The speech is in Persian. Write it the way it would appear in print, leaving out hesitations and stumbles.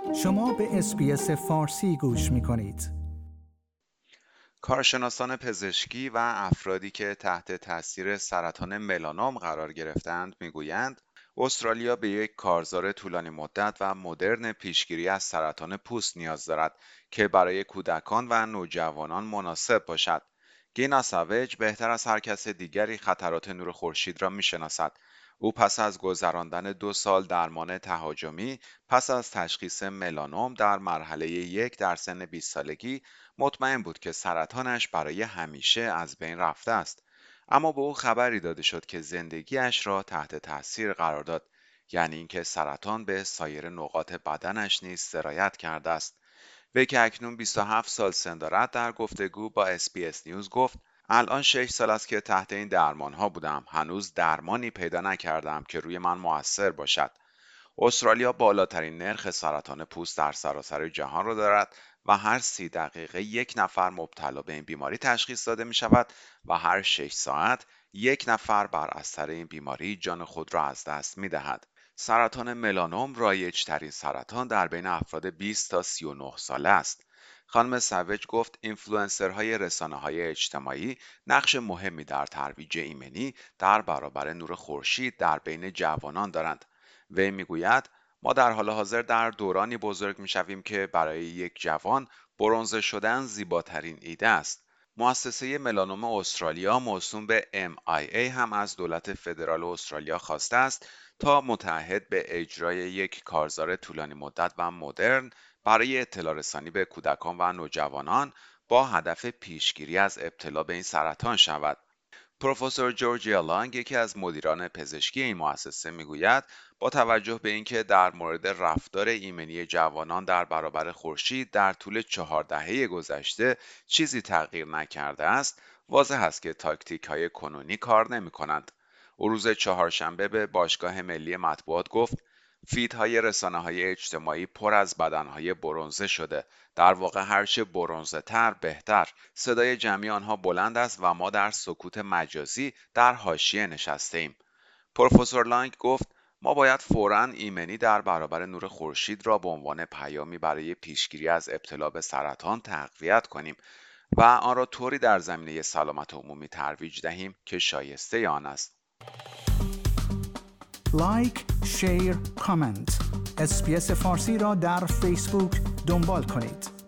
شما به اس‌بی‌اس فارسی گوش می‌کنید. کارشناسان پزشکی و افرادی که تحت تاثیر سرطان ملانوم قرار گرفتند میگویند استرالیا به یک کارزار طولانی مدت و مدرن پیشگیری از سرطان پوست نیاز دارد که برای کودکان و نوجوانان مناسب باشد. گینا ساویج بهتر از هر کس دیگری خطرات نور خورشید را میشناسد. او پس از گذراندن 2 سال درمان تهاجمی پس از تشخیص ملانوم در مرحله 1 در سن 20 سالگی مطمئن بود که سرطانش برای همیشه از بین رفته است. اما به او خبری داده شد که زندگیش را تحت تاثیر قرار داد، یعنی اینکه سرطان به سایر نقاط بدنش نیز سرایت کرده است. وی که اکنون 27 سال سن دارد در گفتگو با SBS نیوز گفت: الان 6 سال است که تحت این درمان ها بودم. هنوز درمانی پیدا نکردم که روی من مؤثر باشد. استرالیا بالاترین نرخ سرطان پوست در سراسر جهان را دارد و هر 30 دقیقه یک نفر مبتلا به این بیماری تشخیص داده می شود و هر 6 ساعت یک نفر بر اثر این بیماری جان خود را از دست می دهد. سرطان ملانوم رایج ترین سرطان در بین افراد 20 تا 39 ساله است. خانم ساویج گفت اینفلوئنسرهای رسانه‌های اجتماعی نقش مهمی در ترویج ایمنی در برابر نور خورشید در بین جوانان دارند. وی میگوید ما در حال حاضر در دورانی بزرگ میشویم که برای یک جوان برنزه شدن زیباترین ایده است. مؤسسه ملانوم استرالیا موسوم به MIA هم از دولت فدرال استرالیا خواسته است تا متعهد به اجرای یک کارزار طولانی مدت و مدرن برای اطلاع رسانی به کودکان و نوجوانان با هدف پیشگیری از ابتلا به این سرطان شود. پروفسور جورجیا لانگ، یکی از مدیران پزشکی این مؤسسه، میگوید با توجه به اینکه در مورد رفتار ایمنی جوانان در برابر خورشید در طول 4 دهه گذشته چیزی تغییر نکرده است، واضح است که تاکتیک‌های کنونی کار نمی‌کنند. او روز چهارشنبه به باشگاه ملی مطبوعات گفت: فیدهای رسانه‌های اجتماعی پر از بدنهای برنزه شده. در واقع هرچه برنزه تر بهتر. صدای جمعی آنها بلند است و ما در سکوت مجازی در حاشیه نشسته‌ایم. پروفسور لانگ گفت: ما باید فوراً ایمنی در برابر نور خورشید را به عنوان پیامی برای پیشگیری از ابتلا به سرطان تقویت کنیم و آن را طوری در زمینه سلامت عمومی ترویج دهیم که شایسته آن است. لایک، شیر، کامنت. اس‌بی‌اس فارسی را در فیسبوک دنبال کنید.